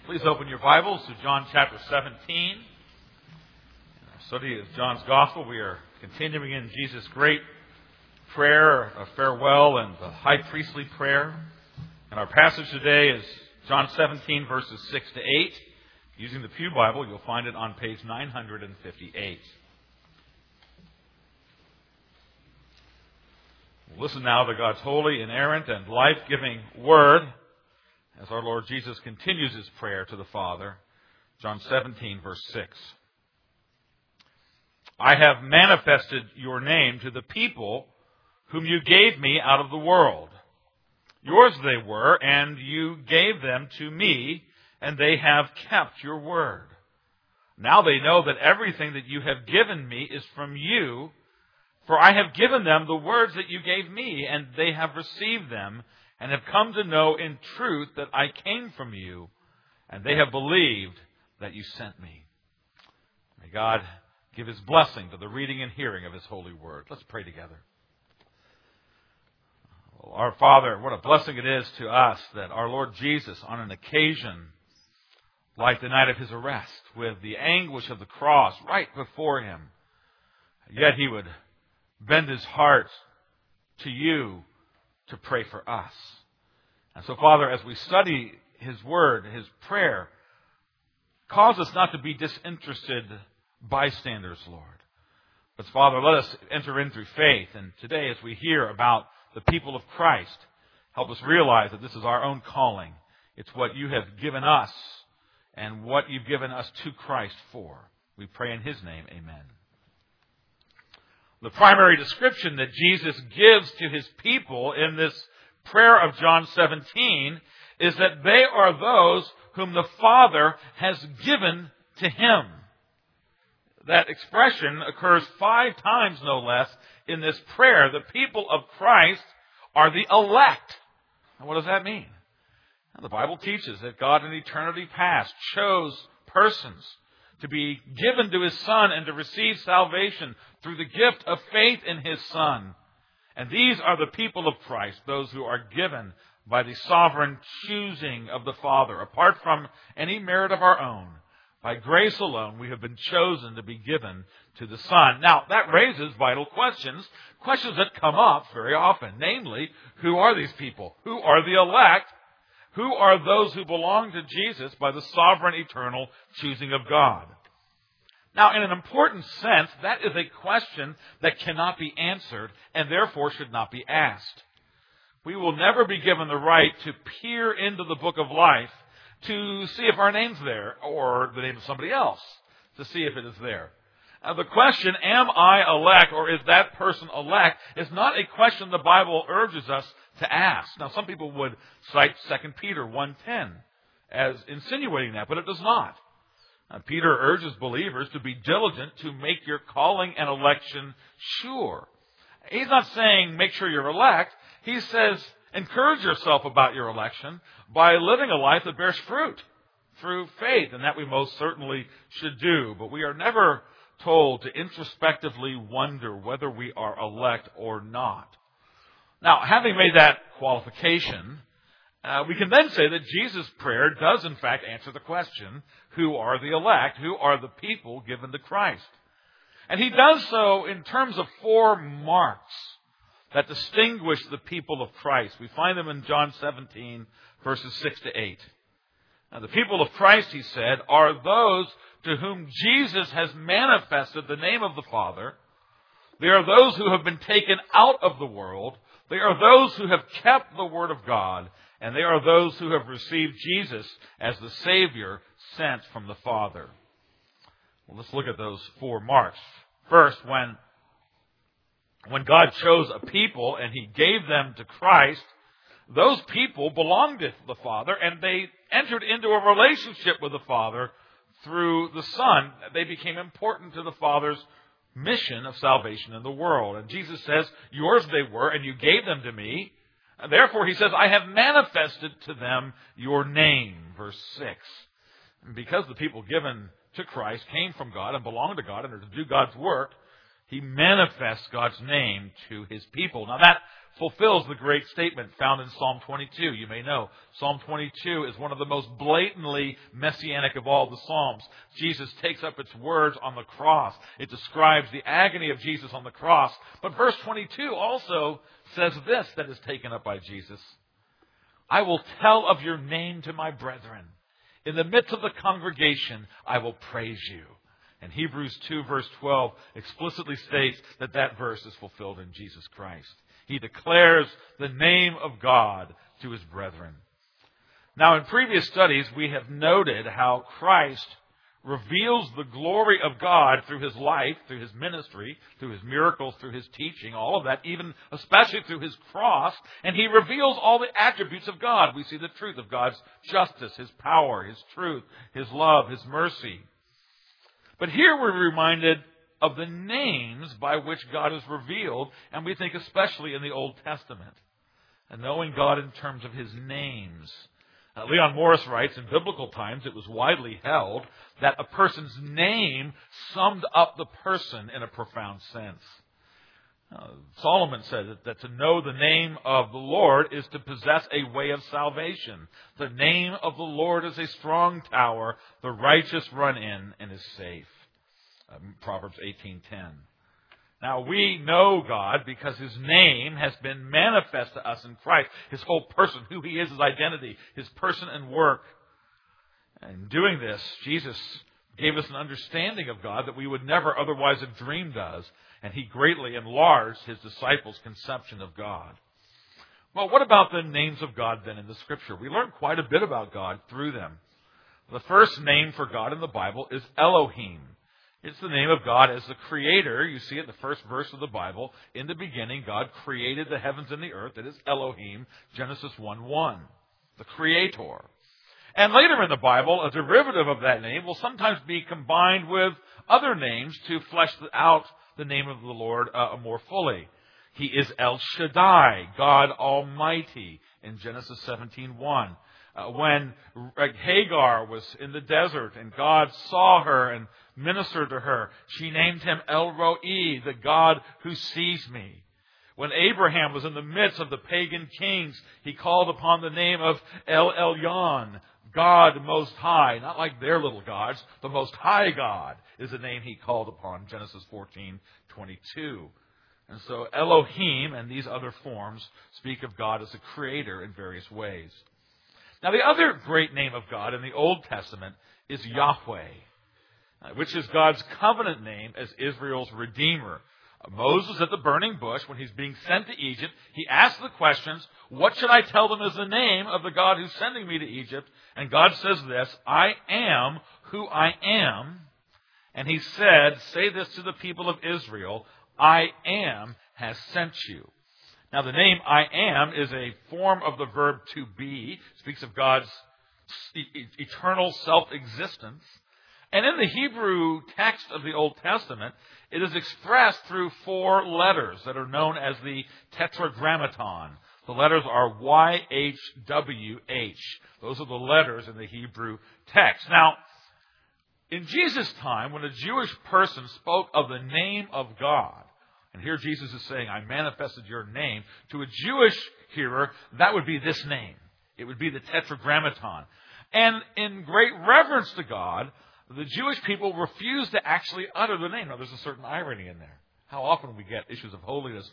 Please open your Bibles to John chapter 17. In our study of John's Gospel, we are continuing in Jesus' great prayer of farewell and the high priestly prayer. And our passage today is John 17, verses 6 to 8. Using the Pew Bible, you'll find it on page 958. Listen now to God's holy, inerrant, and life-giving Word as our Lord Jesus continues His prayer to the Father. John 17, verse 6. I have manifested your name to the people whom you gave me out of the world. Yours they were, and you gave them to me, and they have kept your word. Now they know that everything that you have given me is from you, for I have given them the words that you gave me, and they have received them, and have come to know in truth that I came from you, and they have believed that you sent me. May God give His blessing to the reading and hearing of His holy word. Let's pray together. Well, our Father, what a blessing it is to us that our Lord Jesus, on an occasion like the night of His arrest, with the anguish of the cross right before Him, yet He would bend His heart to you to pray for us. And so, Father, as we study His word, His prayer, cause us not to be disinterested bystanders, Lord. But, Father, let us enter in through faith. And today, as we hear about the people of Christ, help us realize that this is our own calling. It's what you have given us and what you've given us to Christ for. We pray in His name, amen. The primary description that Jesus gives to His people in this prayer of John 17 is that they are those whom the Father has given to Him. That expression occurs 5 times, no less, in this prayer. The people of Christ are the elect. Now, what does that mean? Now, the Bible teaches that God in eternity past chose persons to be given to His Son and to receive salvation through the gift of faith in His Son. And these are the people of Christ, those who are given by the sovereign choosing of the Father, apart from any merit of our own. By grace alone, we have been chosen to be given to the Son. Now, that raises vital questions that come up very often. Namely, who are these people? Who are the elect? Who are those who belong to Jesus by the sovereign, eternal choosing of God? Now, in an important sense, that is a question that cannot be answered and therefore should not be asked. We will never be given the right to peer into the book of life to see if our name's there or the name of somebody else, to see if it is there. The question, am I elect or is that person elect, is not a question the Bible urges us to ask. Now, some people would cite 2 Peter 1:10 as insinuating that, but it does not. Peter urges believers to be diligent to make your calling and election sure. He's not saying make sure you're elect. He says encourage yourself about your election by living a life that bears fruit through faith, and that we most certainly should do. But we are never told to introspectively wonder whether we are elect or not. Now, having made that qualification, we can then say that Jesus' prayer does in fact answer the question, who are the elect? Who are the people given to Christ? And He does so in terms of 4 marks that distinguish the people of Christ. We find them in John 17, verses 6 to 8. Now, the people of Christ, He said, are those to whom Jesus has manifested the name of the Father. They are those who have been taken out of the world. They are those who have kept the Word of God. And they are those who have received Jesus as the Savior sent from the Father. Well, let's look at those 4 marks. First, when God chose a people and He gave them to Christ, those people belonged to the Father and they entered into a relationship with the Father through the Son. They became important to the Father's mission of salvation in the world. And Jesus says, yours they were and you gave them to me. And therefore, He says, I have manifested to them your name. Verse 6. And because the people given to Christ came from God and belonged to God and are to do God's work, He manifests God's name to His people. Now that fulfills the great statement found in Psalm 22. You may know Psalm 22 is one of the most blatantly messianic of all the Psalms. Jesus takes up its words on the cross. It describes the agony of Jesus on the cross. But verse 22 also says this that is taken up by Jesus. I will tell of your name to my brethren. In the midst of the congregation, I will praise you. And Hebrews 2 verse 12 explicitly states that that verse is fulfilled in Jesus Christ. He declares the name of God to His brethren. Now, in previous studies, we have noted how Christ reveals the glory of God through His life, through His ministry, through His miracles, through His teaching, all of that, even especially through His cross. And He reveals all the attributes of God. We see the truth of God's justice, His power, His truth, His love, His mercy. But here we're reminded of the names by which God is revealed, and we think especially in the Old Testament. And knowing God in terms of His names. Leon Morris writes, in biblical times it was widely held that a person's name summed up the person in a profound sense. Solomon said that to know the name of the Lord is to possess a way of salvation. The name of the Lord is a strong tower. The righteous run in and is safe. Proverbs 18:10. Now we know God because His name has been manifest to us in Christ. His whole person, who He is, His identity, His person and work. And in doing this, Jesus gave us an understanding of God that we would never otherwise have dreamed of. And He greatly enlarged His disciples' conception of God. Well, what about the names of God then in the Scripture? We learn quite a bit about God through them. The first name for God in the Bible is Elohim. It's the name of God as the Creator. You see it in the first verse of the Bible. In the beginning, God created the heavens and the earth. It is Elohim, Genesis 1:1, the Creator. And later in the Bible, a derivative of that name will sometimes be combined with other names to flesh out the name of the Lord more fully. He is El Shaddai, God Almighty, in Genesis 17:1. When Hagar was in the desert and God saw her and ministered to her, she named Him El Roi, the God who sees me. When Abraham was in the midst of the pagan kings, he called upon the name of El Elyon, God Most High. Not like their little gods. The Most High God is the name he called upon, Genesis 14:22. And so Elohim and these other forms speak of God as a creator in various ways. Now the other great name of God in the Old Testament is Yahweh, which is God's covenant name as Israel's Redeemer. Moses at the burning bush, when he's being sent to Egypt, he asks the questions, what should I tell them as the name of the God who's sending me to Egypt? And God says this, I am who I am. And He said, say this to the people of Israel, I am has sent you. Now the name I am is a form of the verb to be. It speaks of God's eternal self-existence. And in the Hebrew text of the Old Testament, it is expressed through 4 letters that are known as the Tetragrammaton. The letters are YHWH. Those are the letters in the Hebrew text. Now, in Jesus' time, when a Jewish person spoke of the name of God, and here Jesus is saying, I manifested your name, to a Jewish hearer, that would be this name. It would be the Tetragrammaton. And in great reverence to God, the Jewish people refused to actually utter the name. Now, there's a certain irony in there. How often we get issues of holiness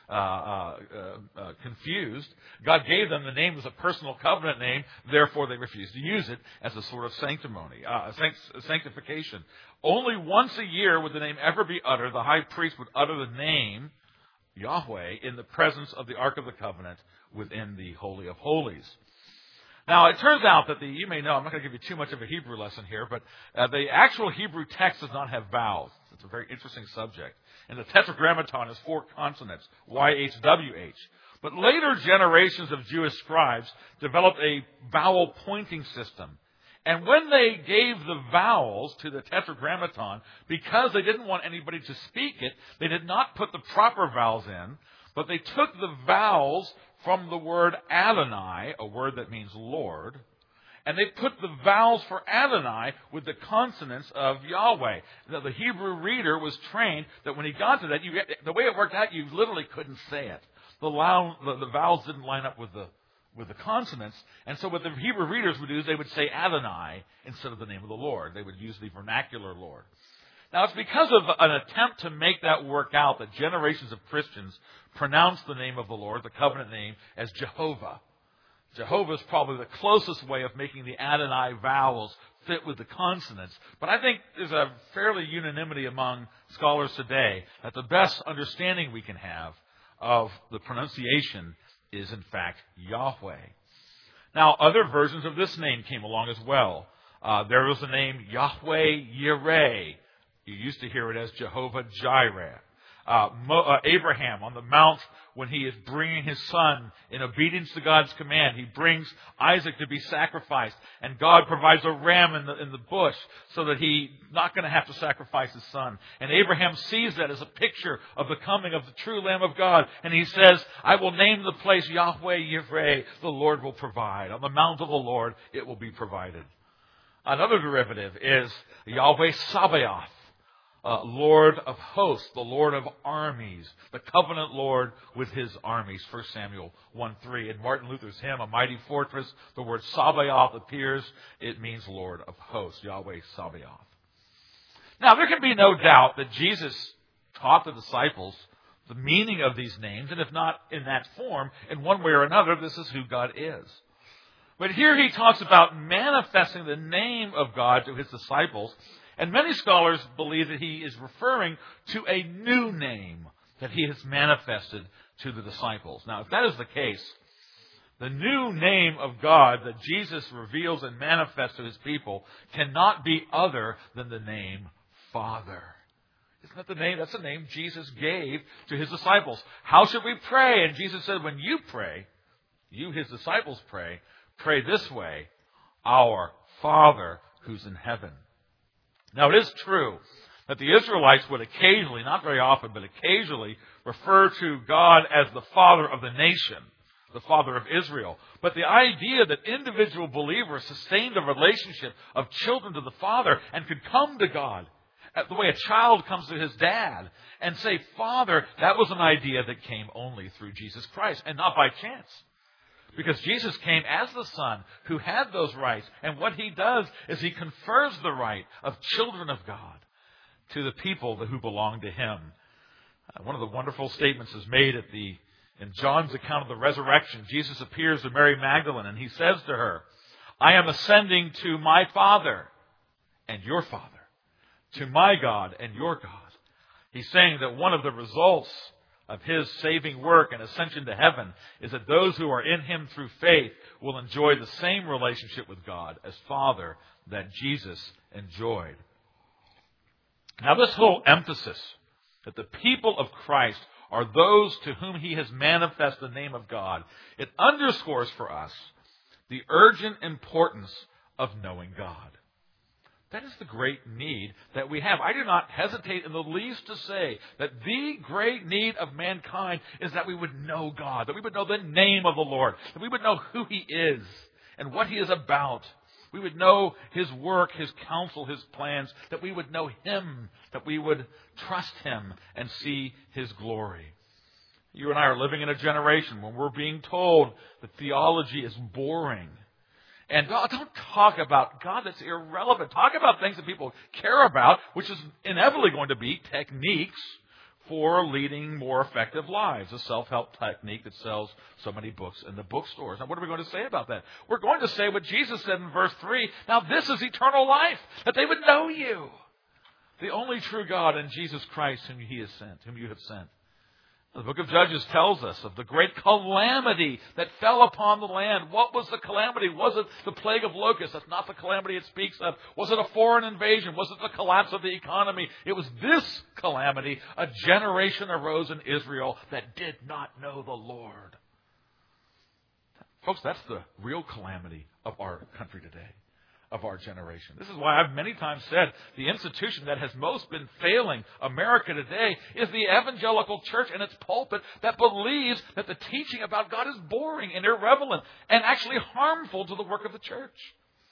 confused. God gave them the name as a personal covenant name, therefore they refused to use it as a sort of sanctification. Only once a year would the name ever be uttered. The high priest would utter the name, Yahweh, in the presence of the Ark of the Covenant within the Holy of Holies. Now, it turns out that you may know, I'm not going to give you too much of a Hebrew lesson here, but the actual Hebrew text does not have vowels. It's a very interesting subject. And the Tetragrammaton is 4 consonants, YHWH. But later generations of Jewish scribes developed a vowel pointing system. And when they gave the vowels to the Tetragrammaton, because they didn't want anybody to speak it, they did not put the proper vowels in, but they took the vowels from the word Adonai, a word that means Lord, And they put the vowels for Adonai with the consonants of Yahweh. Now, the Hebrew reader was trained that when he got to that, the way it worked out, you literally couldn't say it. The vowels didn't line up with the consonants. And so what the Hebrew readers would do is they would say Adonai instead of the name of the Lord. They would use the vernacular Lord. Now, it's because of an attempt to make that work out that generations of Christians pronounce the name of the Lord, the covenant name, as Jehovah. Jehovah is probably the closest way of making the Adonai vowels fit with the consonants. But I think there's a fairly unanimity among scholars today that the best understanding we can have of the pronunciation is, in fact, Yahweh. Now, other versions of this name came along as well. There was the name Yahweh Yireh. You used to hear it as Jehovah Jireh. Abraham on the mount, when he is bringing his son in obedience to God's command, he brings Isaac to be sacrificed, and God provides a ram in the bush so that he's not going to have to sacrifice his son. And Abraham sees that as a picture of the coming of the true Lamb of God, and he says, I will name the place Yahweh Yireh, the Lord will provide. On the mount of the Lord, it will be provided. Another derivative is Yahweh Sabaoth. Lord of hosts, the Lord of armies, the covenant Lord with his armies, 1 Samuel 1:3. In Martin Luther's hymn, A Mighty Fortress, the word Sabaoth appears. It means Lord of hosts, Yahweh Sabaoth. Now, there can be no doubt that Jesus taught the disciples the meaning of these names, and if not in that form, in one way or another, this is who God is. But here he talks about manifesting the name of God to his disciples. And many scholars believe that he is referring to a new name that he has manifested to the disciples. Now, if that is the case, the new name of God that Jesus reveals and manifests to his people cannot be other than the name Father. Isn't that the name? That's the name Jesus gave to his disciples. How should we pray? And Jesus said, when you pray, you, his disciples, pray this way, Our Father who's in heaven. Now, it is true that the Israelites would occasionally, not very often, but occasionally refer to God as the Father of the nation, the Father of Israel. But the idea that individual believers sustained a relationship of children to the Father and could come to God the way a child comes to his dad and say, Father, that was an idea that came only through Jesus Christ and not by chance. Because Jesus came as the Son who had those rights. And what he does is he confers the right of children of God to the people who belong to him. One of the wonderful statements is made in John's account of the resurrection. Jesus appears to Mary Magdalene and he says to her, I am ascending to my Father and your Father, to my God and your God. He's saying that one of the results of his saving work and ascension to heaven is that those who are in him through faith will enjoy the same relationship with God as Father that Jesus enjoyed. Now, this whole emphasis that the people of Christ are those to whom he has manifested the name of God, it underscores for us the urgent importance of knowing God. That is the great need that we have. I do not hesitate in the least to say that the great need of mankind is that we would know God, that we would know the name of the Lord, that we would know who he is and what he is about. We would know his work, his counsel, his plans, that we would know him, that we would trust him and see his glory. You and I are living in a generation when we're being told that theology is boring. And don't talk about God that's irrelevant. Talk about things that people care about, which is inevitably going to be techniques for leading more effective lives. A self-help technique that sells so many books in the bookstores. Now, what are we going to say about that? We're going to say what Jesus said in verse 3. Now, this is eternal life, that they would know you, the only true God, and Jesus Christ, whom you have sent. The book of Judges tells us of the great calamity that fell upon the land. What was the calamity? Was it the plague of locusts? That's not the calamity it speaks of. Was it a foreign invasion? Was it the collapse of the economy? It was this calamity. A generation arose in Israel that did not know the Lord. Folks, that's the real calamity of our country today, of our generation. This is why I've many times said the institution that has most been failing America today is the evangelical church and its pulpit that believes that the teaching about God is boring and irrelevant and actually harmful to the work of the church.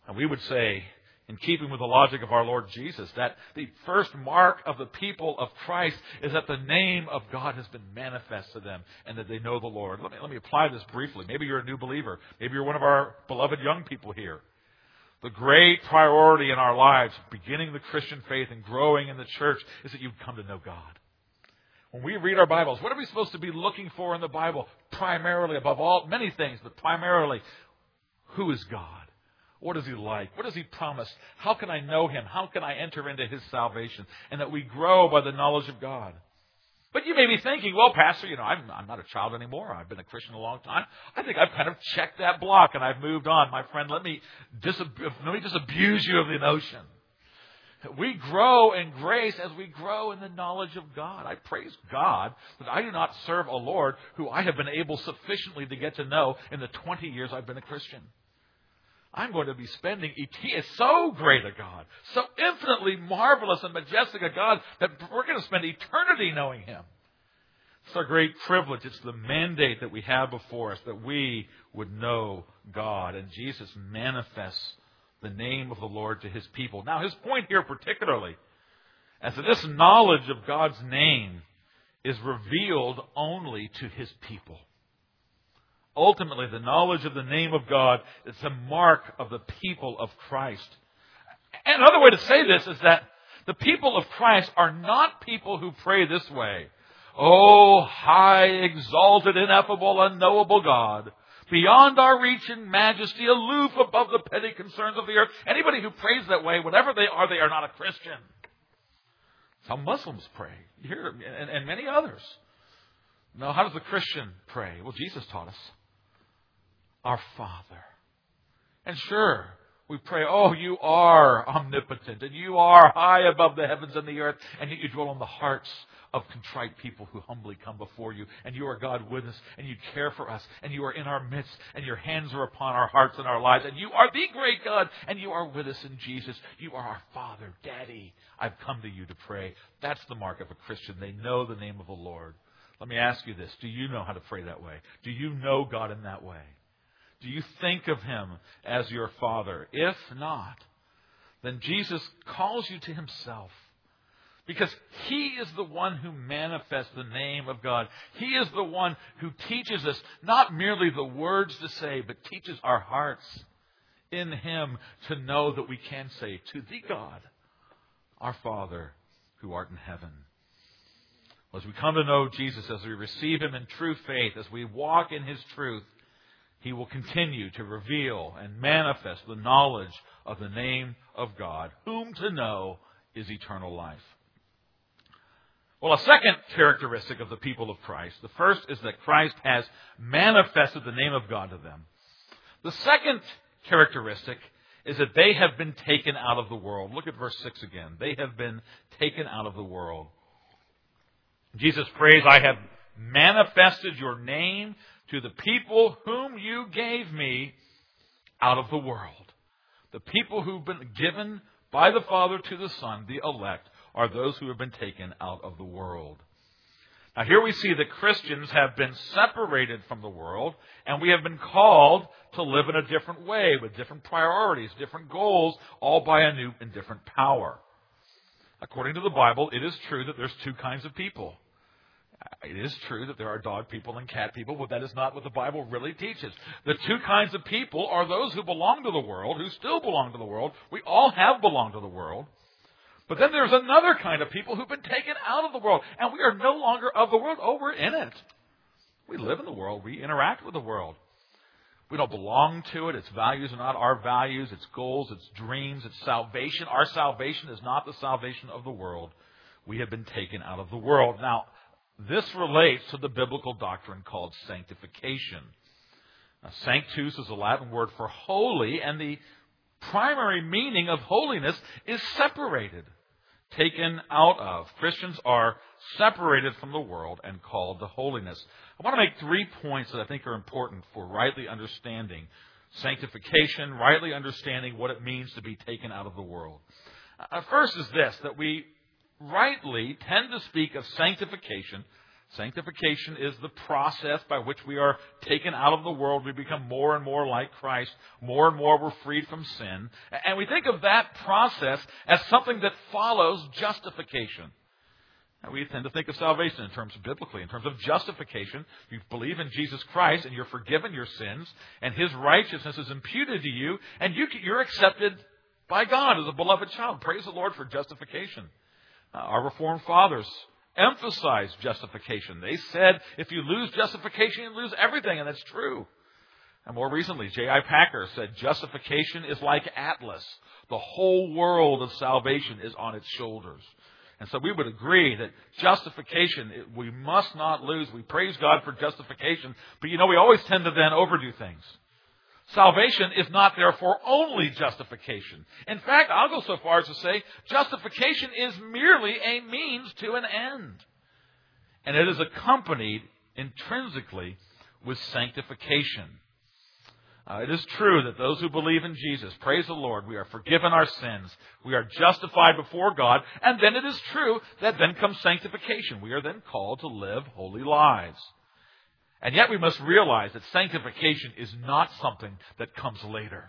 And we would say, in keeping with the logic of our Lord Jesus, that the first mark of the people of Christ is that the name of God has been manifest to them and that they know the Lord. Let me apply this briefly. Maybe you're a new believer. Maybe you're one of our beloved young people here. The great priority in our lives, beginning the Christian faith and growing in the church, is that you come to know God. When we read our Bibles, what are we supposed to be looking for in the Bible? Primarily, above all, many things, but primarily, who is God? What is He like? What does He promise? How can I know Him? How can I enter into His salvation? And that we grow by the knowledge of God. But you may be thinking, well, Pastor, I'm not a child anymore. I've been a Christian a long time. I think I've kind of checked that block and I've moved on. My friend, let me disabuse you of the notion. We grow in grace as we grow in the knowledge of God. I praise God that I do not serve a Lord who I have been able sufficiently to get to know in the 20 years I've been a Christian. I'm going to be spending He is so great a God, so infinitely marvelous and majestic a God, that we're going to spend eternity knowing Him. It's our great privilege. It's the mandate that we have before us, that we would know God. And Jesus manifests the name of the Lord to His people. Now, His point here particularly, as this knowledge of God's name is revealed only to His people. Ultimately, the knowledge of the name of God is a mark of the people of Christ. And another way to say this is that the people of Christ are not people who pray this way. Oh, high, exalted, ineffable, unknowable God, beyond our reach in majesty, aloof above the petty concerns of the earth. Anybody who prays that way, whatever they are not a Christian. Some Muslims pray. You hear, and many others. No, how does the Christian pray? Well, Jesus taught us. Our Father. And sure, we pray, oh, you are omnipotent, and you are high above the heavens and the earth, and yet you dwell on the hearts of contrite people who humbly come before you, and you are God with us, and you care for us, and you are in our midst, and your hands are upon our hearts and our lives, and you are the great God, and you are with us in Jesus. You are our Father, Daddy. I've come to you to pray. That's the mark of a Christian. They know the name of the Lord. Let me ask you this. Do you know how to pray that way? Do you know God in that way? Do you think of Him as your Father? If not, then Jesus calls you to Himself. Because He is the one who manifests the name of God. He is the one who teaches us not merely the words to say, but teaches our hearts in Him to know that we can say to the God, our Father who art in heaven. As we come to know Jesus, as we receive Him in true faith, as we walk in His truth, He will continue to reveal and manifest the knowledge of the name of God, whom to know is eternal life. Well, a second characteristic of the people of Christ, the first is that Christ has manifested the name of God to them. The second characteristic is that they have been taken out of the world. Look at verse 6 again. They have been taken out of the world. Jesus prays, I have manifested your name to the people whom you gave me out of the world. The people who've been given by the Father to the Son, the elect, are those who have been taken out of the world. Now here we see that Christians have been separated from the world, and we have been called to live in a different way, with different priorities, different goals, all by a new and different power. According to the Bible, it is true that there's two kinds of people. It is true that there are dog people and cat people, but that is not what the Bible really teaches. The two kinds of people are those who belong to the world, who still belong to the world. We all have belonged to the world. But then there's another kind of people who've been taken out of the world, and we are no longer of the world. Oh, we're in it. We live in the world. We interact with the world. We don't belong to it. Its values are not our values. Its goals, its dreams, its salvation. Our salvation is not the salvation of the world. We have been taken out of the world. Now, this relates to the biblical doctrine called sanctification. Now, sanctus is a Latin word for holy, and the primary meaning of holiness is separated, taken out of. Christians are separated from the world and called to holiness. I want to make 3 points that I think are important for rightly understanding sanctification, rightly understanding what it means to be taken out of the world. First is this, that we rightly tend to speak of sanctification Sanctification is the process by which we are taken out of the world. We become more and more like Christ. More and more we're freed from sin. And we think of that process as something that follows justification. And we tend to think of salvation in terms of biblically, in terms of justification. You believe in Jesus Christ and you're forgiven your sins and His righteousness is imputed to you and you're accepted by God as a beloved child. Praise the Lord for justification. Our Reformed fathers emphasized justification. They said if you lose justification, you lose everything, and that's true. And more recently, J.I. Packer said justification is like Atlas. The whole world of salvation is on its shoulders. And so we would agree that justification, we must not lose. We praise God for justification, but we always tend to then overdo things. Salvation is not therefore only justification. In fact, I'll go so far as to say justification is merely a means to an end. And it is accompanied intrinsically with sanctification. It is true that those who believe in Jesus, praise the Lord, we are forgiven our sins. We are justified before God. And then it is true that then comes sanctification. We are then called to live holy lives. And yet we must realize that sanctification is not something that comes later.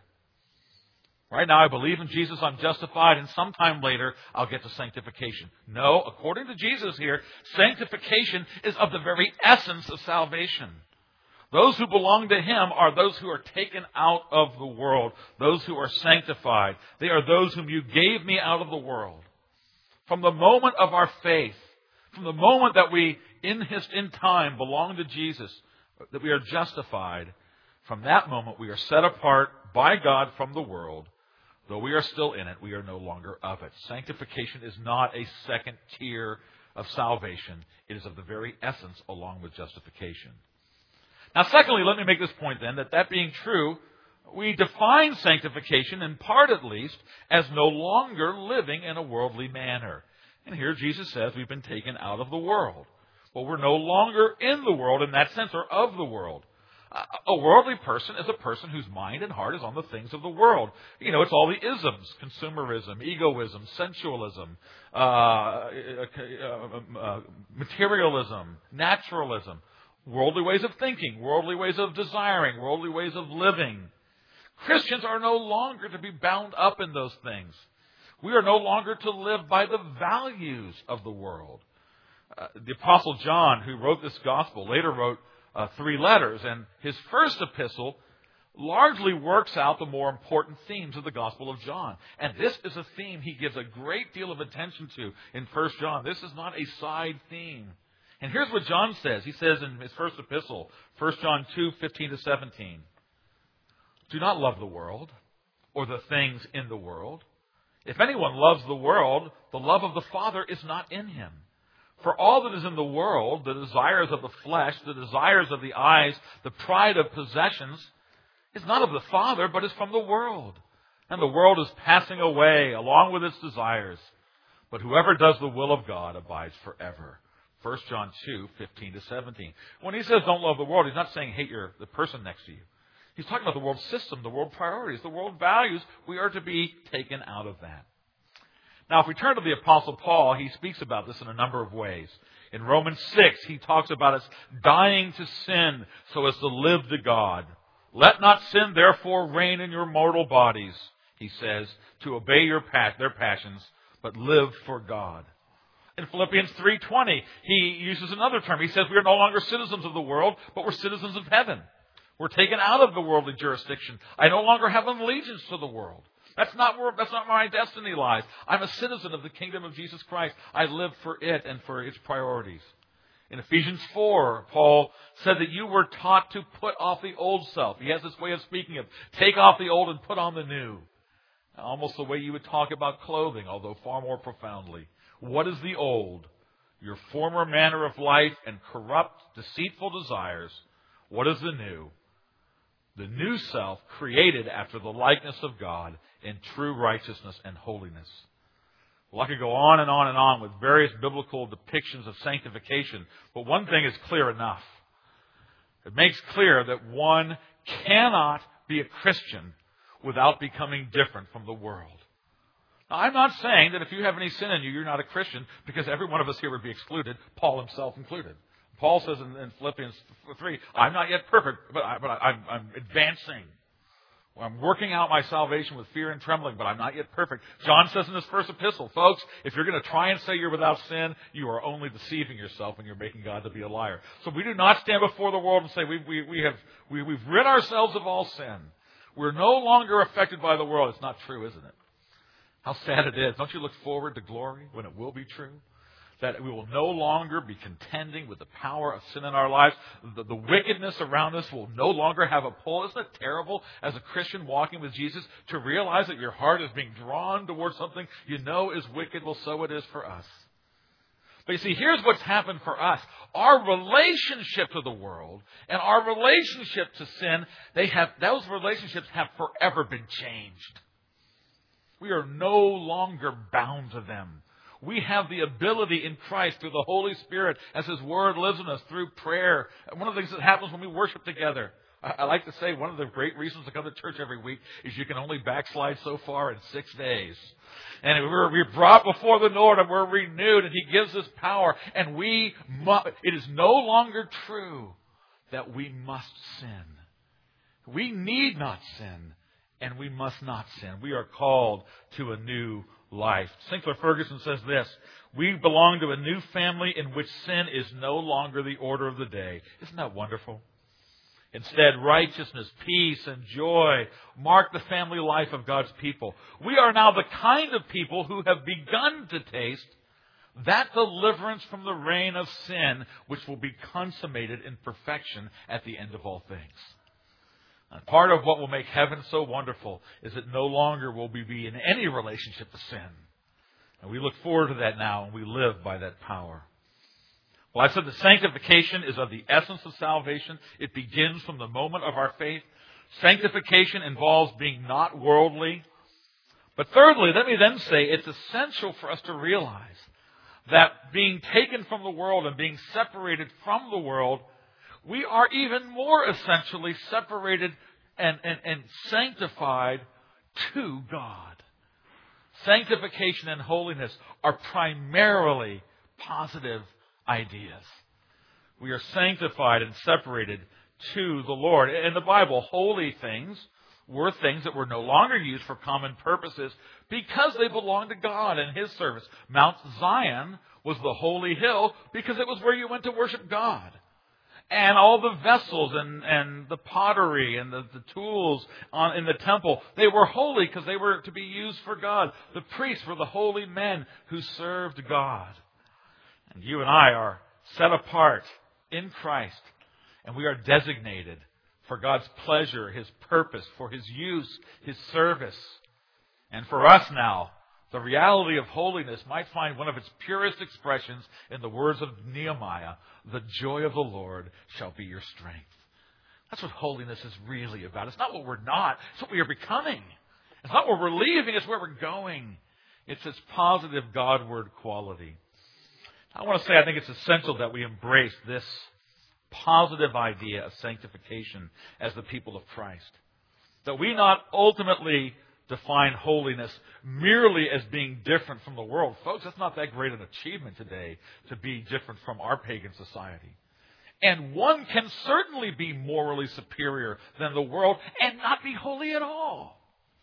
Right now I believe in Jesus, I'm justified, and sometime later I'll get to sanctification. No, according to Jesus here, sanctification is of the very essence of salvation. Those who belong to Him are those who are taken out of the world, those who are sanctified. They are those whom you gave me out of the world. From the moment of our faith, from the moment that we in time belong to Jesus, that we are justified, from that moment we are set apart by God from the world. Though we are still in it, we are no longer of it. Sanctification is not a second tier of salvation. It is of the very essence along with justification. Now, secondly, let me make this point then, that being true, we define sanctification, in part at least, as no longer living in a worldly manner. And here Jesus says we've been taken out of the world. Well, we're no longer in the world in that sense, or of the world. A worldly person is a person whose mind and heart is on the things of the world. It's all the isms: consumerism, egoism, sensualism, materialism, naturalism, worldly ways of thinking, worldly ways of desiring, worldly ways of living. Christians are no longer to be bound up in those things. We are no longer to live by the values of the world. The Apostle John, who wrote this gospel, later wrote 3 letters, and his first epistle largely works out the more important themes of the Gospel of John. And this is a theme he gives a great deal of attention to in 1 John. This is not a side theme. And here's what John says. He says in his first epistle, 1 John 2:15-17, "Do not love the world or the things in the world. If anyone loves the world, the love of the Father is not in him. For all that is in the world, the desires of the flesh, the desires of the eyes, the pride of possessions, is not of the Father, but is from the world. And the world is passing away along with its desires. But whoever does the will of God abides forever." 1 John 2:15-17. When he says don't love the world, he's not saying hate the person next to you. He's talking about the world system, the world priorities, the world values. We are to be taken out of that. Now, if we turn to the Apostle Paul, he speaks about this in a number of ways. In Romans 6, he talks about us dying to sin so as to live to God. "Let not sin, therefore, reign in your mortal bodies," he says, "to obey their passions, but live for God." In Philippians 3:20, he uses another term. He says we are no longer citizens of the world, but we're citizens of heaven. We're taken out of the worldly jurisdiction. I no longer have an allegiance to the world. That's not where my destiny lies. I'm a citizen of the kingdom of Jesus Christ. I live for it and for its priorities. In Ephesians 4, Paul said that you were taught to put off the old self. He has this way of speaking of take off the old and put on the new. Almost the way you would talk about clothing, although far more profoundly. What is the old? Your former manner of life and corrupt, deceitful desires. What is the new? The new self created after the likeness of God in true righteousness and holiness. Well, I could go on and on and on with various biblical depictions of sanctification, but one thing is clear enough. It makes clear that one cannot be a Christian without becoming different from the world. Now, I'm not saying that if you have any sin in you, you're not a Christian, because every one of us here would be excluded, Paul himself included. Paul says in Philippians 3, I'm not yet perfect, but I'm advancing. I'm working out my salvation with fear and trembling, but I'm not yet perfect. John says in his first epistle, folks, if you're going to try and say you're without sin, you are only deceiving yourself and you're making God to be a liar. So we do not stand before the world and say we've rid ourselves of all sin. We're no longer affected by the world. It's not true, isn't it? How sad it is. Don't you look forward to glory when it will be true? That we will no longer be contending with the power of sin in our lives. The wickedness around us will no longer have a pull. Isn't it terrible as a Christian walking with Jesus to realize that your heart is being drawn towards something you know is wicked? Well, so it is for us. But you see, here's what's happened for us. Our relationship to the world and our relationship to sin, those relationships have forever been changed. We are no longer bound to them. We have the ability in Christ through the Holy Spirit as His Word lives in us through prayer. One of the things that happens when we worship together, I like to say one of the great reasons to come to church every week is you can only backslide so far in 6 days. And we're brought before the Lord and we're renewed and He gives us power. And it is no longer true that we must sin. We need not sin and we must not sin. We are called to a new life. Sinclair Ferguson says this, we belong to a new family in which sin is no longer the order of the day. Isn't that wonderful? Instead, righteousness, peace, and joy mark the family life of God's people. We are now the kind of people who have begun to taste that deliverance from the reign of sin which will be consummated in perfection at the end of all things. And part of what will make heaven so wonderful is that no longer will we be in any relationship to sin. And we look forward to that now, and we live by that power. Well, I said that sanctification is of the essence of salvation. It begins from the moment of our faith. Sanctification involves being not worldly. But thirdly, let me then say it's essential for us to realize that being taken from the world and being separated from the world, we are even more essentially separated and sanctified to God. Sanctification and holiness are primarily positive ideas. We are sanctified and separated to the Lord. In the Bible, holy things were things that were no longer used for common purposes because they belonged to God and His service. Mount Zion was the holy hill because it was where you went to worship God. And all the vessels and the pottery and the tools in the temple, they were holy because they were to be used for God. The priests were the holy men who served God. And you and I are set apart in Christ. And we are designated for God's pleasure, His purpose, for His use, His service. And for us now, the reality of holiness might find one of its purest expressions in the words of Nehemiah, the joy of the Lord shall be your strength. That's what holiness is really about. It's not what we're not, it's what we are becoming. It's not where we're leaving, it's where we're going. It's its positive Godward quality. I want to say I think it's essential that we embrace this positive idea of sanctification as the people of Christ. That we not ultimately define holiness merely as being different from the world. Folks, that's not that great an achievement today to be different from our pagan society. And one can certainly be morally superior than the world and not be holy at all.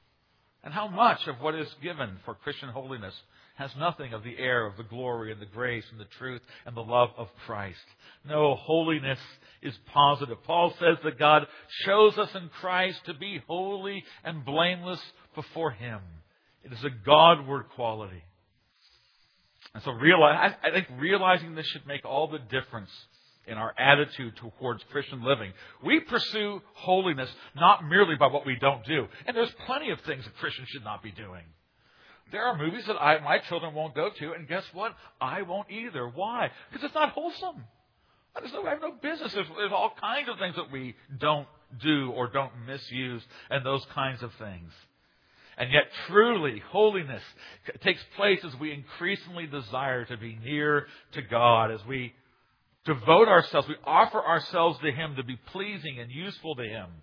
And how much of what is given for Christian holiness has nothing of the air of the glory and the grace and the truth and the love of Christ. No, holiness is positive. Paul says that God shows us in Christ to be holy and blameless before Him. It is a Godward quality. And so I think realizing this should make all the difference in our attitude towards Christian living. We pursue holiness not merely by what we don't do. And there's plenty of things that Christians should not be doing. There are movies that my children won't go to, and guess what? I won't either. Why? Because it's not wholesome. I have no business. There's all kinds of things that we don't do or don't misuse and those kinds of things. And yet truly, holiness takes place as we increasingly desire to be near to God, as we devote ourselves, we offer ourselves to Him to be pleasing and useful to Him.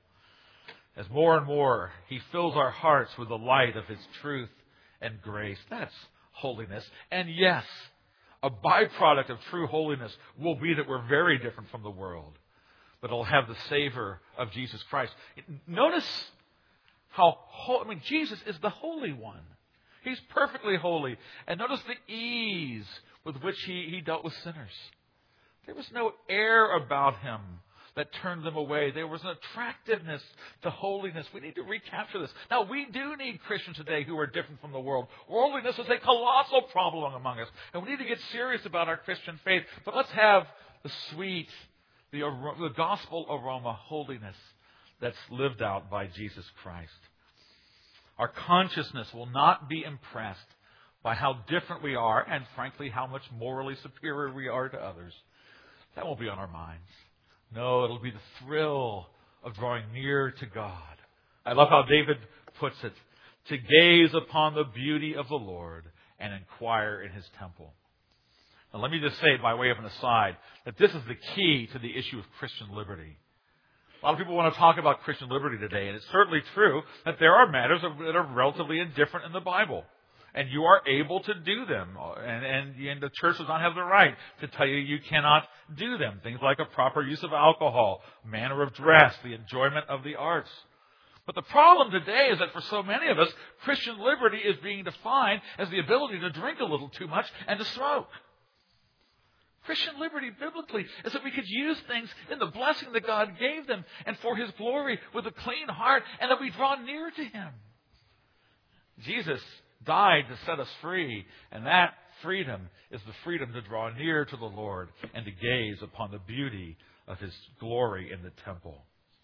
As more and more He fills our hearts with the light of His truth and grace. That's holiness. And yes, A byproduct of true holiness will be that we're very different from the world, but it'll have the savor of Jesus Christ. Notice how Jesus is the Holy One. He's perfectly holy. And notice the ease with which he dealt with sinners. There was no air about him that turned them away. There was an attractiveness to holiness. We need to recapture this. Now, we do need Christians today who are different from the world. Worldliness is a colossal problem among us, and we need to get serious about our Christian faith. But let's have the sweet, the gospel aroma holiness that's lived out by Jesus Christ. Our consciousness will not be impressed by how different we are and, frankly, how much morally superior we are to others. That won't be on our minds. No, it'll be the thrill of drawing near to God. I love how David puts it, to gaze upon the beauty of the Lord and inquire in his temple. Now, let me just say, by way of an aside, that this is the key to the issue of Christian liberty. A lot of people want to talk about Christian liberty today, and it's certainly true that there are matters that are relatively indifferent in the Bible. And you are able to do them. And the church does not have the right to tell you you cannot do them. Things like a proper use of alcohol, manner of dress, the enjoyment of the arts. But the problem today is that for so many of us, Christian liberty is being defined as the ability to drink a little too much and to smoke. Christian liberty, biblically, is that we could use things in the blessing that God gave them and for His glory with a clean heart, and that we draw near to Him. Jesus died to set us free, and that freedom is the freedom to draw near to the Lord and to gaze upon the beauty of His glory in the temple.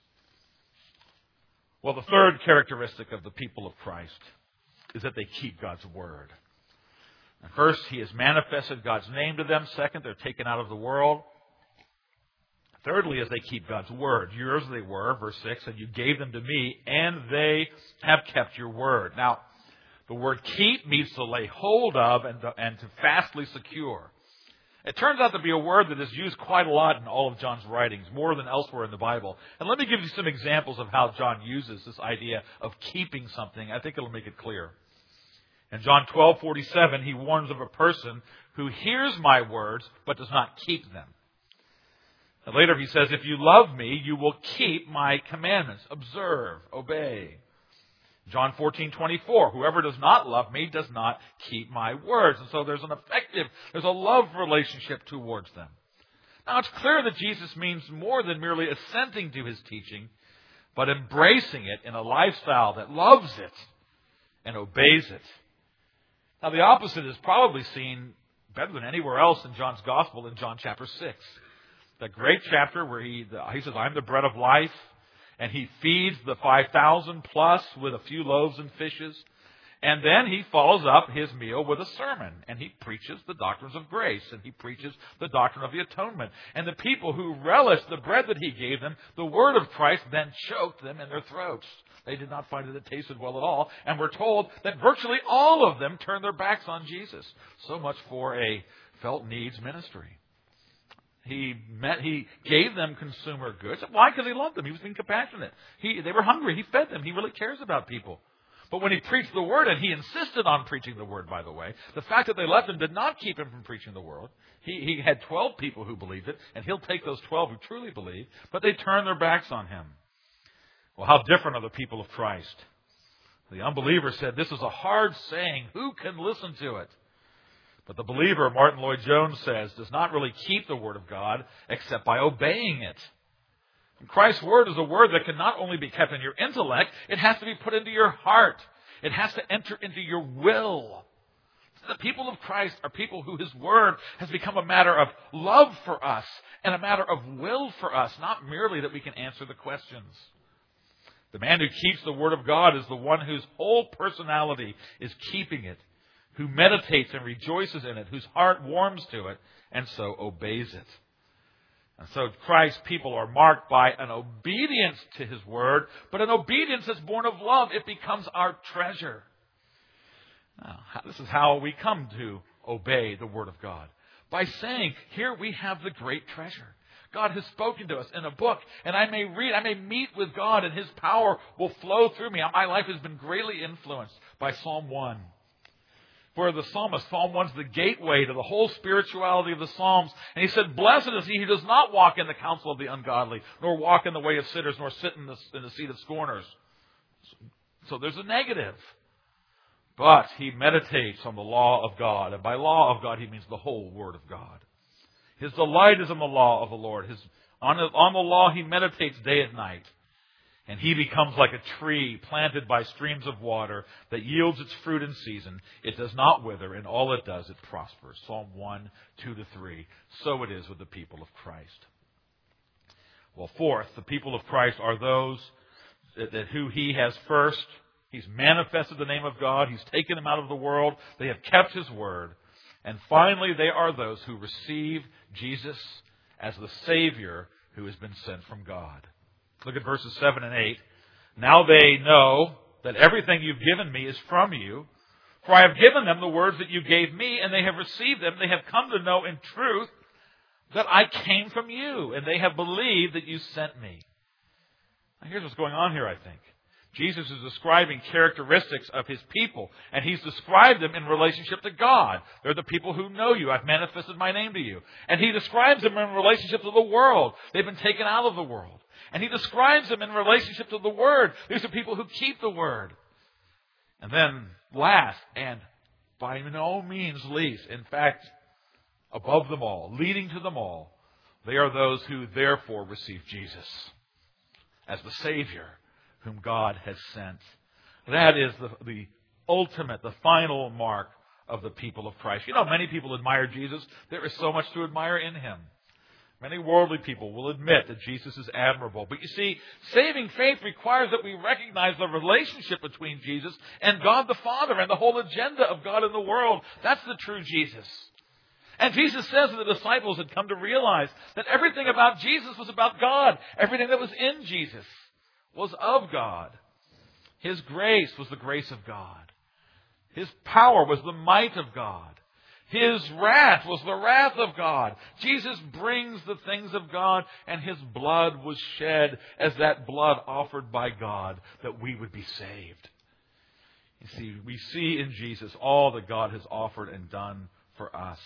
Well, the third characteristic of the people of Christ is that they keep God's word. And first, He has manifested God's name to them. Second, they're taken out of the world. Thirdly, as they keep God's word. Yours they were, verse 6, and you gave them to me, and they have kept your word. Now, the word keep means to lay hold of and to fastly secure. It turns out to be a word that is used quite a lot in all of John's writings, more than elsewhere in the Bible. And let me give you some examples of how John uses this idea of keeping something. I think it'll make it clear. In John 12:47, he warns of a person who hears my words but does not keep them. And later he says, if you love me, you will keep my commandments. Observe, obey. John 14:24, whoever does not love me does not keep my words. And so there's a love relationship towards them. Now it's clear that Jesus means more than merely assenting to His teaching, but embracing it in a lifestyle that loves it and obeys it. Now the opposite is probably seen better than anywhere else in John's Gospel in John chapter 6. That great chapter where he says, I'm the bread of life. And He feeds the 5,000 plus with a few loaves and fishes. And then He follows up His meal with a sermon. And He preaches the doctrines of grace. And He preaches the doctrine of the atonement. And the people who relished the bread that He gave them, the word of Christ then choked them in their throats. They did not find that it tasted well at all. And we're told that virtually all of them turned their backs on Jesus. So much for a felt needs ministry. He gave them consumer goods. Why? Because He loved them. He was being compassionate. They were hungry. He fed them. He really cares about people. But when He preached the word, and He insisted on preaching the word, by the way, the fact that they left Him did not keep Him from preaching the word. He had 12 people who believed it, and He'll take those 12 who truly believe, but they turned their backs on Him. Well, how different are the people of Christ? The unbeliever said, this is a hard saying. Who can listen to it? But the believer, Martin Lloyd-Jones says, does not really keep the Word of God except by obeying it. And Christ's Word is a word that can not only be kept in your intellect, it has to be put into your heart. It has to enter into your will. The people of Christ are people who His Word has become a matter of love for us and a matter of will for us, not merely that we can answer the questions. The man who keeps the Word of God is the one whose whole personality is keeping it, who meditates and rejoices in it, whose heart warms to it, and so obeys it. And so Christ's people are marked by an obedience to His word, but an obedience that's born of love. It becomes our treasure. Now, this is how we come to obey the word of God. By saying, here we have the great treasure. God has spoken to us in a book, and I may meet with God, and His power will flow through me. My life has been greatly influenced by Psalm 1. where the psalmist, Psalm 1 is the gateway to the whole spirituality of the Psalms. And he said, "Blessed is he who does not walk in the counsel of the ungodly, nor walk in the way of sinners, nor sit in the seat of scorners." So there's a negative. But he meditates on the law of God. And by law of God, he means the whole Word of God. His delight is in the law of the Lord. On the law, he meditates day and night. And he becomes like a tree planted by streams of water that yields its fruit in season. It does not wither. In all it does, it prospers. Psalm 1, 2-3. So it is with the people of Christ. Well, fourth, the people of Christ are those that who he has first. He's manifested the name of God. He's taken them out of the world. They have kept his word. And finally, they are those who receive Jesus as the Savior who has been sent from God. Look at verses 7 and 8. "Now they know that everything you've given me is from you. For I have given them the words that you gave me, and they have received them. They have come to know in truth that I came from you, and they have believed that you sent me." Now here's what's going on here, I think. Jesus is describing characteristics of his people, and he's described them in relationship to God. They're the people who know you. I've manifested my name to you. And he describes them in relationship to the world. They've been taken out of the world. And he describes them in relationship to the Word. These are people who keep the Word. And then last, and by no means least, in fact, above them all, leading to them all, they are those who therefore receive Jesus as the Savior whom God has sent. That is the ultimate, the final mark of the people of Christ. You know, many people admire Jesus. There is so much to admire in him. Many worldly people will admit that Jesus is admirable. But you see, saving faith requires that we recognize the relationship between Jesus and God the Father and the whole agenda of God in the world. That's the true Jesus. And Jesus says that the disciples had come to realize that everything about Jesus was about God. Everything that was in Jesus was of God. His grace was the grace of God. His power was the might of God. His wrath was the wrath of God. Jesus brings the things of God, and his blood was shed as that blood offered by God that we would be saved. You see, we see in Jesus all that God has offered and done for us.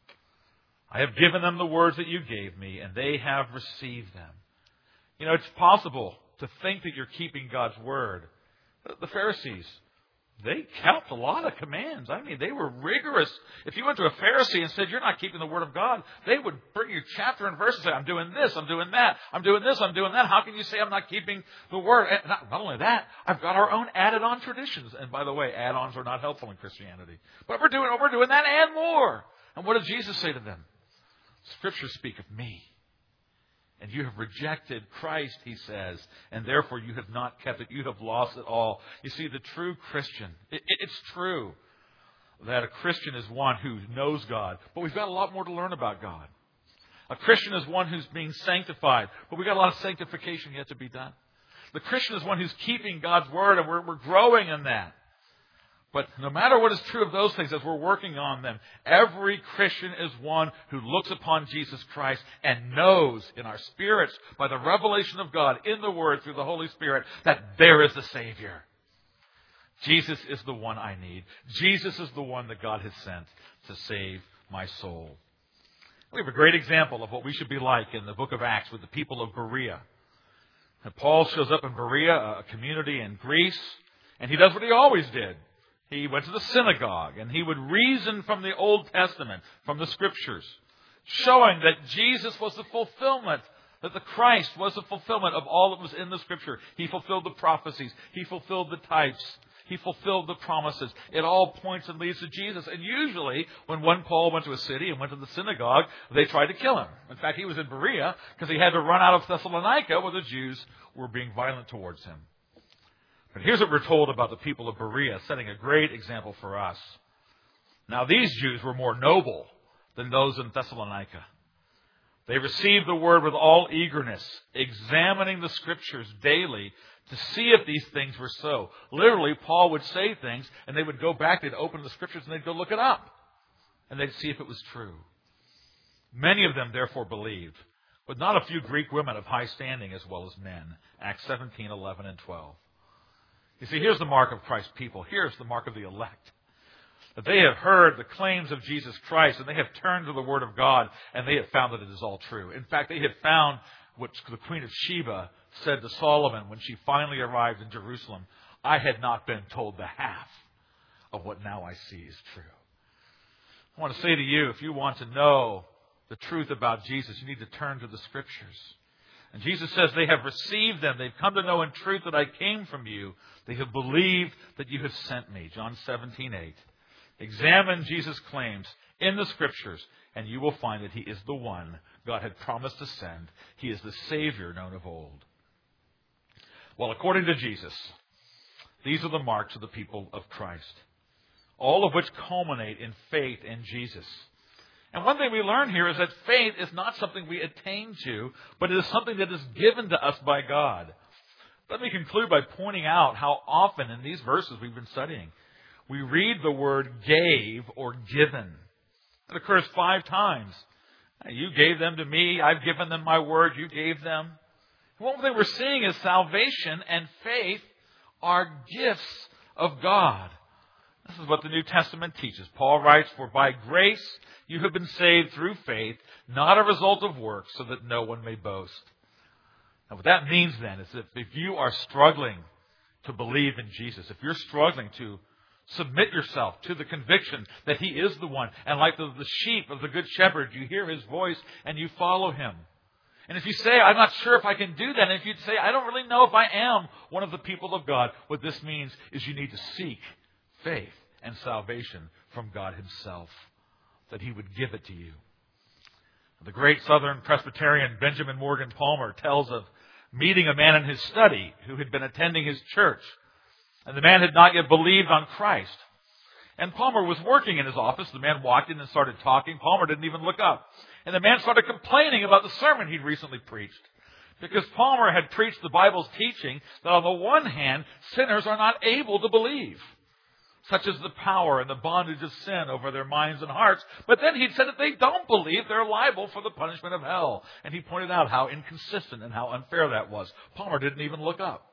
"I have given them the words that you gave me, and they have received them." You know, it's possible to think that you're keeping God's word. The Pharisees, they kept a lot of commands. I mean, they were rigorous. If you went to a Pharisee and said, "You're not keeping the word of God," they would bring you chapter and verse and say, "I'm doing this, I'm doing that, I'm doing this, I'm doing that. How can you say I'm not keeping the word?" And not only that, I've got our own added-on traditions. And by the way, add-ons are not helpful in Christianity. But we're doing that and more. And what did Jesus say to them? "Scriptures speak of me. And you have rejected Christ," he says, "and therefore you have not kept it. You have lost it all." You see, the true Christian, it's true that a Christian is one who knows God, but we've got a lot more to learn about God. A Christian is one who's being sanctified, but we've got a lot of sanctification yet to be done. The Christian is one who's keeping God's word, and we're growing in that. But no matter what is true of those things as we're working on them, every Christian is one who looks upon Jesus Christ and knows in our spirits, by the revelation of God in the Word through the Holy Spirit, that there is a Savior. Jesus is the one I need. Jesus is the one that God has sent to save my soul. We have a great example of what we should be like in the book of Acts with the people of Berea. And Paul shows up in Berea, a community in Greece, and he does what he always did. He went to the synagogue, and he would reason from the Old Testament, from the Scriptures, showing that Jesus was the fulfillment, that the Christ was the fulfillment of all that was in the Scripture. He fulfilled the prophecies. He fulfilled the types. He fulfilled the promises. It all points and leads to Jesus. And usually, when Paul went to a city and went to the synagogue, they tried to kill him. In fact, he was in Berea because he had to run out of Thessalonica where the Jews were being violent towards him. But here's what we're told about the people of Berea, setting a great example for us. Now, these Jews were more noble than those in Thessalonica. They received the word with all eagerness, examining the Scriptures daily to see if these things were so. Literally, Paul would say things, and they would go back, they'd open the Scriptures, and they'd go look it up. And they'd see if it was true. Many of them, therefore, believed, but not a few Greek women of high standing as well as men. Acts 17, 11, and 12. You see, here's the mark of Christ's people. Here's the mark of the elect. That they have heard the claims of Jesus Christ, and they have turned to the Word of God, and they have found that it is all true. In fact, they have found what the Queen of Sheba said to Solomon when she finally arrived in Jerusalem: I had not been told the half of what now I see is true. I want to say to you, if you want to know the truth about Jesus, you need to turn to the Scriptures. And Jesus says they have received them. They've come to know in truth that I came from you. They have believed that you have sent me. John 17:8. Examine Jesus' claims in the Scriptures, and you will find that He is the one God had promised to send. He is the Savior known of old. Well, according to Jesus, these are the marks of the people of Christ, all of which culminate in faith in Jesus. And one thing we learn here is that faith is not something we attain to, but it is something that is given to us by God. Let me conclude by pointing out how often in these verses we've been studying, we read the word gave or given. It occurs 5 times. You gave them to me. I've given them my word. You gave them. What we're seeing is salvation and faith are gifts of God. This is what the New Testament teaches. Paul writes, "For by grace you have been saved through faith, not a result of works, so that no one may boast." Now what that means then is that if you are struggling to believe in Jesus, if you're struggling to submit yourself to the conviction that He is the one, and like the sheep of the Good Shepherd, you hear His voice and you follow Him. And if you say, "I'm not sure if I can do that," and if you say, "I don't really know if I am one of the people of God," what this means is you need to seek faith and salvation from God Himself, that He would give it to you. The great Southern Presbyterian Benjamin Morgan Palmer tells of meeting a man in his study who had been attending his church, and the man had not yet believed on Christ. And Palmer was working in his office. The man walked in and started talking. Palmer didn't even look up. And the man started complaining about the sermon he'd recently preached, because Palmer had preached the Bible's teaching that on the one hand, sinners are not able to believe, such as the power and the bondage of sin over their minds and hearts. But then he said that they don't believe, they're liable for the punishment of hell. And he pointed out how inconsistent and how unfair that was. Palmer didn't even look up.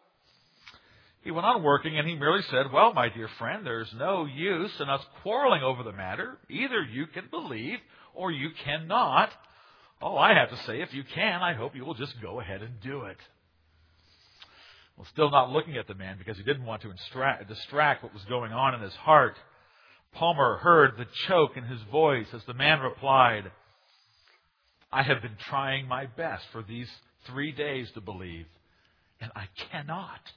He went on working, and he merely said, "Well, my dear friend, there's no use in us quarreling over the matter. Either you can believe or you cannot. All I have to say, if you can, I hope you will just go ahead and do it." Well, still not looking at the man because he didn't want to distract what was going on in his heart, Palmer heard the choke in his voice as the man replied, "I have been trying my best for these 3 days to believe, and I cannot."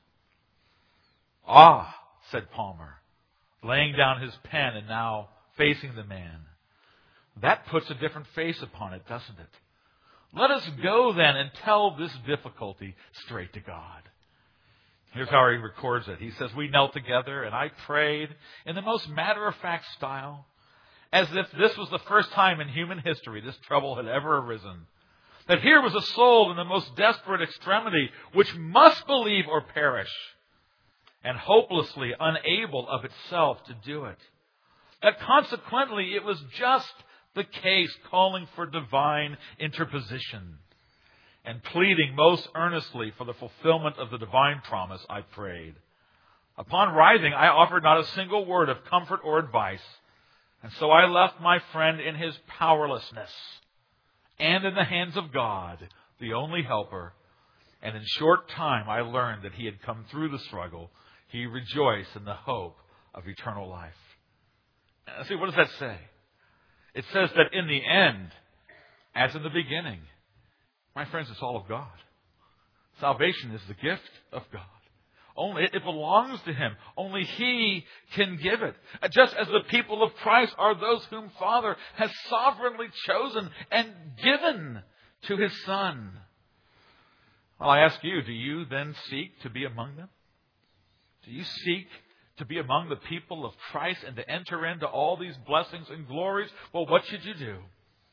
"Ah," said Palmer, laying down his pen and now facing the man. "That puts a different face upon it, doesn't it? Let us go then and tell this difficulty straight to God." Here's how he records it. He says, "We knelt together and I prayed in the most matter-of-fact style, as if this was the first time in human history this trouble had ever arisen. That here was a soul in the most desperate extremity which must believe or perish, and hopelessly unable of itself to do it. That consequently it was just the case calling for divine interposition. And pleading most earnestly for the fulfillment of the divine promise, I prayed. Upon rising, I offered not a single word of comfort or advice, and so I left my friend in his powerlessness and in the hands of God, the only helper. And in short time, I learned that he had come through the struggle. He rejoiced in the hope of eternal life." Now, see, what does that say? It says that in the end, as in the beginning, my friends, it's all of God. Salvation is the gift of God. Only it belongs to Him. Only He can give it. Just as the people of Christ are those whom Father has sovereignly chosen and given to His Son. Well, I ask you, do you then seek to be among them? Do you seek to be among the people of Christ and to enter into all these blessings and glories? Well, what should you do?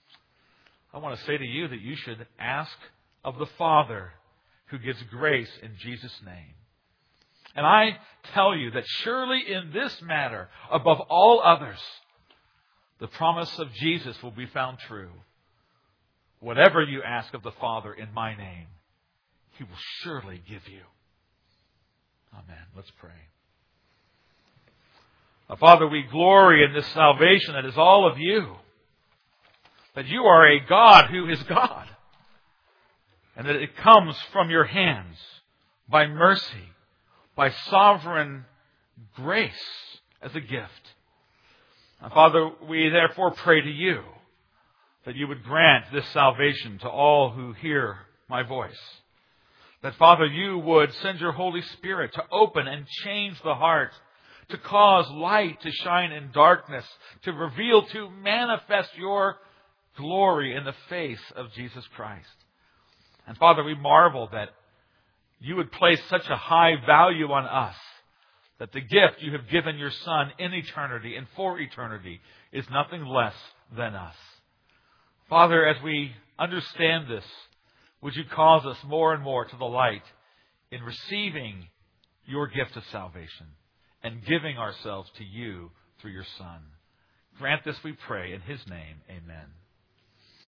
I want to say to you that you should ask of the Father who gives grace in Jesus' name. And I tell you that surely in this matter, above all others, the promise of Jesus will be found true. Whatever you ask of the Father in my name, He will surely give you. Amen. Let's pray. Father, we glory in this salvation that is all of you. That you are a God who is God. And that it comes from your hands by mercy, by sovereign grace as a gift. Father, we therefore pray to you that you would grant this salvation to all who hear my voice. That, Father, you would send your Holy Spirit to open and change the heart, to cause light to shine in darkness, to reveal, to manifest your glory in the face of Jesus Christ. And Father, we marvel that you would place such a high value on us, that the gift you have given your Son in eternity and for eternity is nothing less than us. Father, as we understand this, would you cause us more and more to the light in receiving your gift of salvation and giving ourselves to you through your Son. Grant this, we pray, in His name. Amen.